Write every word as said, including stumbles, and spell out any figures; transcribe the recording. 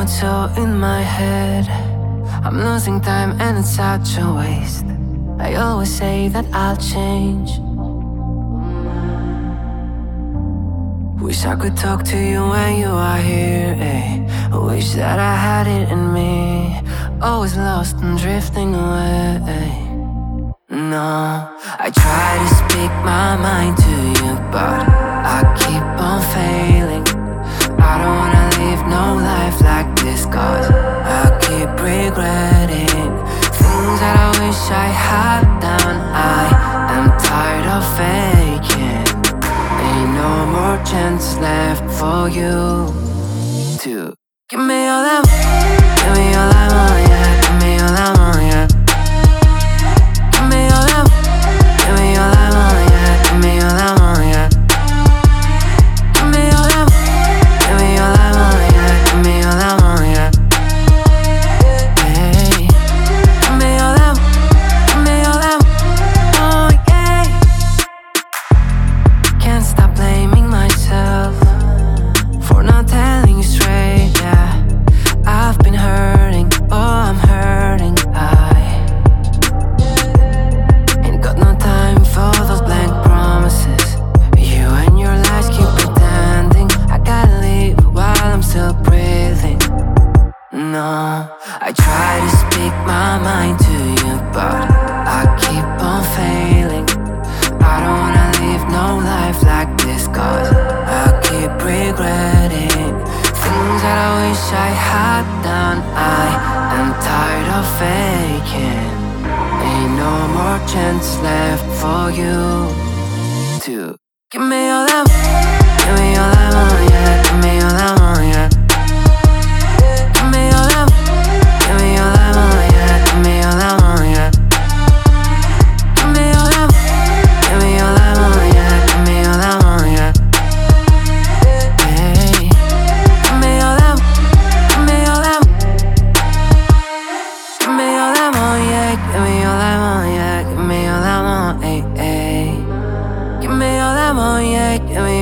what's so in my head. I'm losing time and it's such a waste. I always say that I'll change. Wish I could talk to you when you are here, eh? Wish that I had it in me. Always lost and drifting away. No, I try to speak my mind to you, but I keep on failing. I don't wanna live no life like this, cause I keep regretting things that I wish I had done. I am tired of faking. Ain't no more chance left for you to give me all that, give me all I want, yeah. Give me all I want, yeah. Give me all that, give me all I want, yeah. Give me all I want, yeah. Give me all that, give me all I want, yeah. Give me all I want, yeah. Hey, give me all that, give me all that, oh yeah. Can't stop blaming myself for not telling you straight, yeah. I've been hurting, oh I'm hurting. I ain't got no time for those blank promises. You and your lies keep pretending. I gotta leave while I'm still breathing. No, I try to speak my mind to you, but I keep on failing. I don't wanna live no life like this, cause I keep regretting things that I wish I had done. I am tired of faking. Ain't no more chance left for you to give me all that, give me all I want, yeah. Give me all I want, yeah. Give me all that, give me all I want, yeah. Give me all I want, yeah. Give me all that, give me all I want, yeah. Give me all I want, yeah. Hey, give me all that, give me all that, give me all I want, yeah. Give me all I want, yeah. Give me all I want, hey, hey. Give me all I want, yeah. Give me